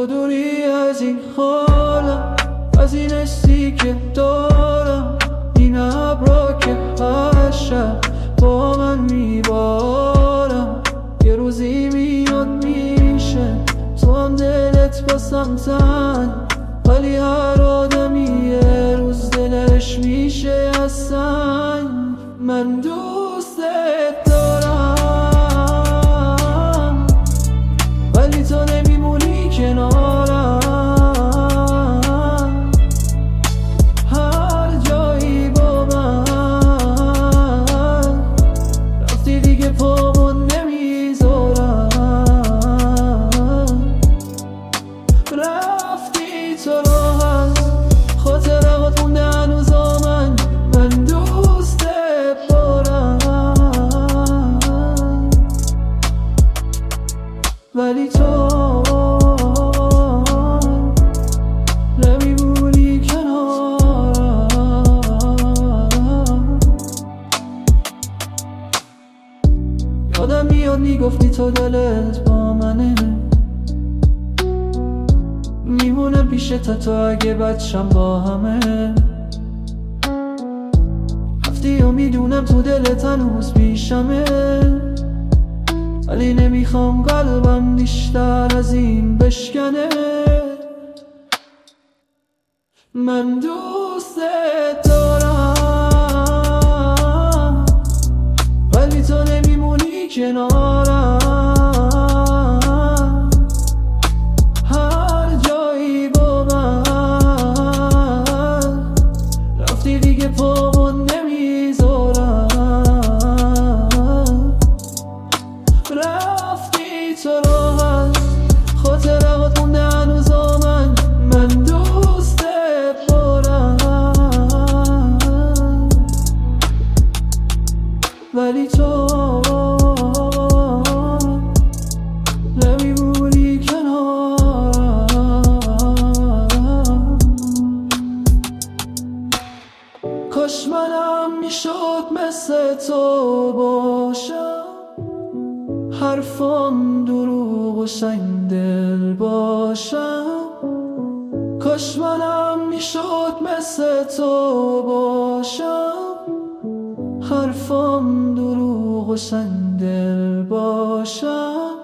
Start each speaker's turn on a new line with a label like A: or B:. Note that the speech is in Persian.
A: تو دوری از این حالم، از این حسی که دارم، این ابرا که هر شب با من میبارم. یه روزی میاد میشه تو هم دلت باسم تن، ولی هر آدمی یه روز دلش میشه از سنگ. من دوستت دارم ولی تو نمیمونی کنارم، هر جایی با من رفتی دیگه پامون نمیذارم. رفتی تو راحت خاطرات مونده هنوز من دوستت دارم ولی تو نمیمونی کنارم. یادم میاد میگفتی تو دلت با منه، میمونه پیش تا اگه بچم با همه. رفتی و میدونم تو دلت هنوز پیشمه، ولی نمیخوام قلبم بیشتر از این بشکنه. من دوستت دارم ولی تو نمیمونی کنارم، هر جایی با من رفتی دیگه پامون نمیذارم. رفتی تو راحت خاطرات مونده هنوز من دوستت دارم ولی تو نمیمونی کنارم. کاش منم میشد مثل تو باشم، حرفام دروغ و سنگ دل باشم. کاش منم میشد مثل تو باشم، حرفام دروغ و سنگ دل باشم.